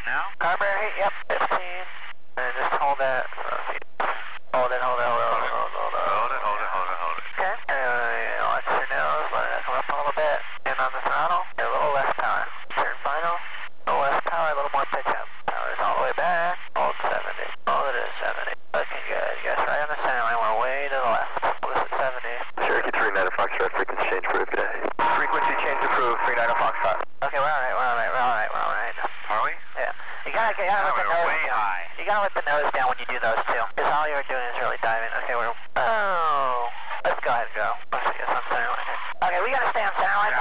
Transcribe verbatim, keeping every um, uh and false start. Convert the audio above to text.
about now? Carburetor heat, yep, fifteen. And just hold that. Hold it, hold it, hold it, hold it, hold it. Hold it, hold it, hold it, hold it. Okay, and watch your nose, let it come up a little bit. And on the throttle, get a little less power. Turn final, a little less power, a little more pitch up. Power's all the way back, hold seventy. Hold it at seventy. Looking good. You guys right on the center line, we're way to the left. Hold this at seventy. Cherokee three nine Foxtrot, frequency change approved today. Frequency change approved, three nine Foxtrot. Okay, we're alright, we're alright, we're alright, we're alright. Are we? Yeah. You gotta, you gotta No, let the we're nose way down. high. You gotta let the nose down when you do those two. Because all you're doing is really diving. Okay, we're... Oh. Let's go ahead and go. Let's get some center line here. Okay, we gotta stay on center line.